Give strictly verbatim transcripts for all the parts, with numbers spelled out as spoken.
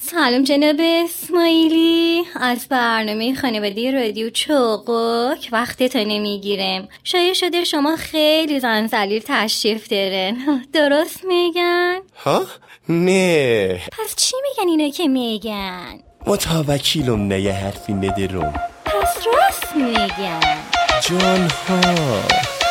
سلام جناب اسماعیلی، از برنامه خانوادگی رادیو چوقک وقتتو نمیگیرم. شایع شده شما خیلی زنزلیل تشریف دارن، درست میگن؟ ها؟ نه. پس چی میگن اینا که میگن؟ متوکیلم نه یه حرفی ندارم. پس راست میگن جان ها.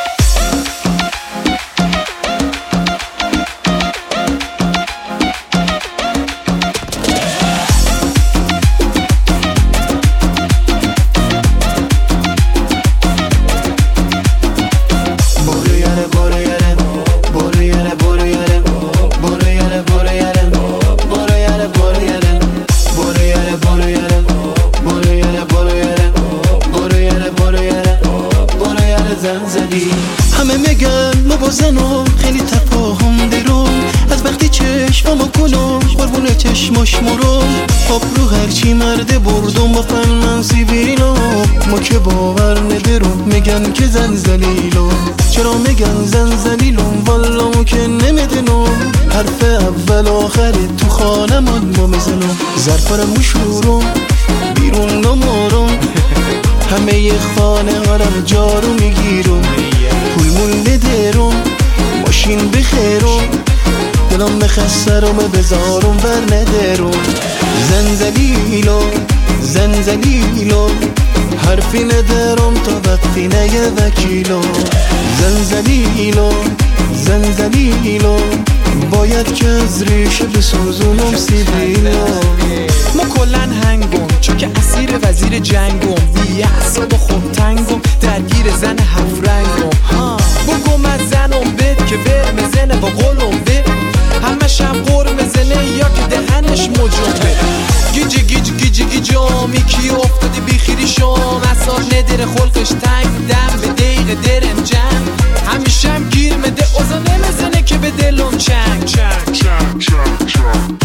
همه میگن ما با زنم خیلی تفاهم درم، از وقتی چشمامو کنم قربون چشماش مرم. آب رو هرچی مرده بردم با فن من سیبیلو، ما که باور ندارم میگن که زن زلیلو. چرا میگن زن زلیلم والا ما که نمیدونم، حرف اول آخره تو خانه من با میزنم. ظرفارم مشورم بیرون نمارم، همه ی خانه هارم جارو میگیرم. پول مونده درم ماشین بخیرم، دلم بخسته رو بذارم بر ندارم. زنزلیلو زنزلیلو حرفی ندارم تا وقتی نیه وکیلو. زنزلیلو زنزلیلو باید که از ریشه بسوزونم سیبیلو. ما کلن هنگم چون که اسیر وزیر جنگم، بی اعصاب خود تنگم درگیر زن هفت رنگم. بگم از زنم بد که ور مزنه با قولم بد، همه شب قور مزنه یا که دهنش مجرمه. گیجی گیج گیجی گیجامی کی افتادی بیخیری شام، اصار نداره خلقش تنگ دم به دقیقه درم جنگ. همیشه هم گیر مده اوزا نمزنه که به دلم چنگ چنگ چنگ چنگ چنگ.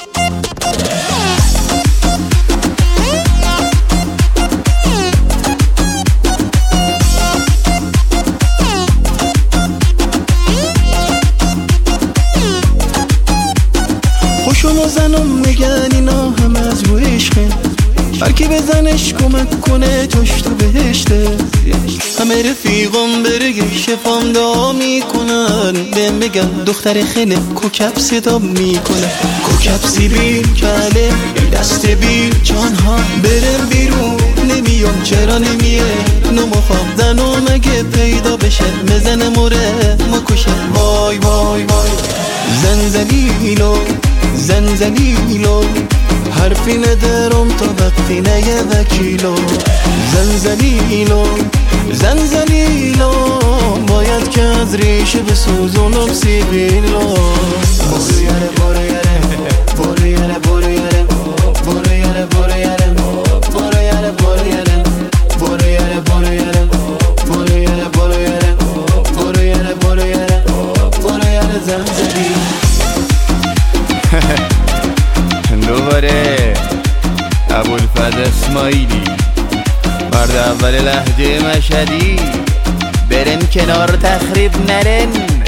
خوشونو زنم میگن اینا همه از رو عشقه، هرکی بزنش کمک کنه توش تو بهشته. همه رفیقم برگه شفام دعا میکنن، به میگن دختر خیلی کوکب صدا میکنه. کوکب سیبیل کله دست بیل جانها برم بیرون نمیام چرا نمیه. نمو خواب زنو مگه پیدا بشه مزن موره ما کشه. وای وای وای زنزلیلو زنزلیلو حرفی ندارم تا وقتی نیه وکیلو. زنزلیلو زنزلیلو باید که از ریشه بسوزونم سیبیلو. برو یاره برو یاره برو یاره برو یاره برو یاره برو یاره برو یاره برو یاره برو یاره برو یاره برو یاره برو یاره برو یاره برو یاره برو یاره زنزلیل. دوباره ابوالفضل اسماعیلی مرد اول لهجه مشهدی، برن کنار تخریب نرن.